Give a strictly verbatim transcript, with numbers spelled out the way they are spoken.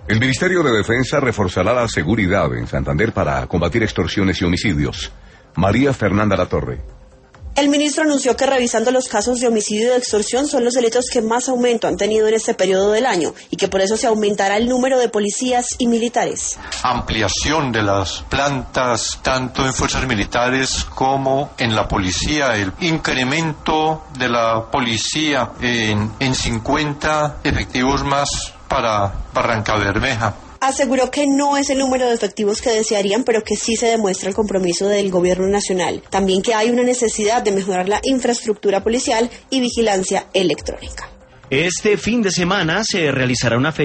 El Ministerio de Defensa reforzará la seguridad en Santander para combatir extorsiones y homicidios. María Fernanda Latorre. El ministro anunció que revisando los casos de homicidio y de extorsión son los delitos que más aumento han tenido en este periodo del año y que por eso se aumentará el número de policías y militares. Ampliación de las plantas tanto en fuerzas militares como en la policía, el incremento de la policía en, en cincuenta efectivos más para Barranca Bermeja. Aseguró que no es el número de efectivos que desearían, pero que sí se demuestra el compromiso del gobierno nacional. También que hay una necesidad de mejorar la infraestructura policial y vigilancia electrónica. Este fin de semana se realizará una feria